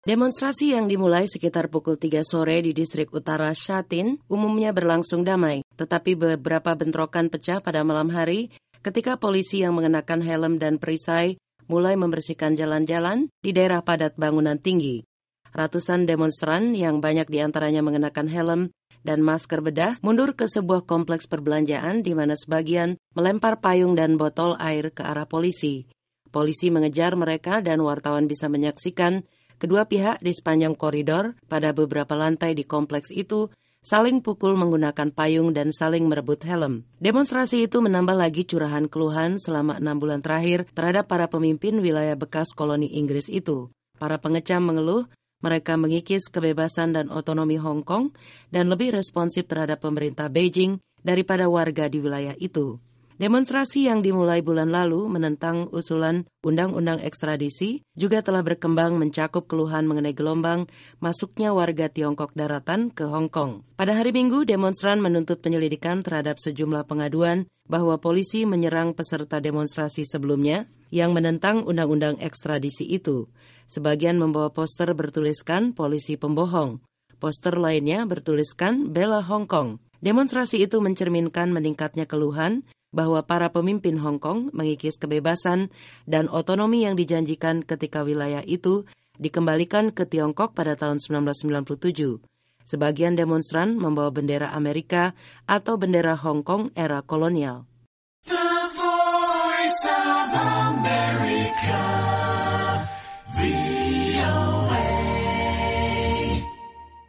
Demonstrasi yang dimulai sekitar pukul 3 sore di distrik utara Sha Tin umumnya berlangsung damai, tetapi beberapa bentrokan pecah pada malam hari ketika polisi yang mengenakan helm dan perisai mulai membersihkan jalan-jalan di daerah padat bangunan tinggi. Ratusan demonstran yang banyak diantaranya mengenakan helm dan masker bedah mundur ke sebuah kompleks perbelanjaan di mana sebagian melempar payung dan botol air ke arah polisi. Polisi mengejar mereka dan wartawan bisa menyaksikan kedua pihak di sepanjang koridor pada beberapa lantai di kompleks itu saling pukul menggunakan payung dan saling merebut helm. Demonstrasi itu menambah lagi curahan keluhan selama 6 bulan terakhir terhadap para pemimpin wilayah bekas koloni Inggris itu. Para pengecam mengeluh mereka mengikis kebebasan dan otonomi Hong Kong dan lebih responsif terhadap pemerintah Beijing daripada warga di wilayah itu. Demonstrasi yang dimulai bulan lalu menentang usulan undang-undang ekstradisi juga telah berkembang mencakup keluhan mengenai gelombang masuknya warga Tiongkok daratan ke Hong Kong. Pada hari Minggu, demonstran menuntut penyelidikan terhadap sejumlah pengaduan bahwa polisi menyerang peserta demonstrasi sebelumnya yang menentang undang-undang ekstradisi itu. Sebagian membawa poster bertuliskan polisi pembohong. Poster lainnya bertuliskan bela Hong Kong. Demonstrasi itu mencerminkan meningkatnya keluhan bahwa para pemimpin Hong Kong mengikis kebebasan dan otonomi yang dijanjikan ketika wilayah itu dikembalikan ke Tiongkok pada tahun 1997. Sebagian demonstran membawa bendera Amerika atau bendera Hong Kong era kolonial. The Voice of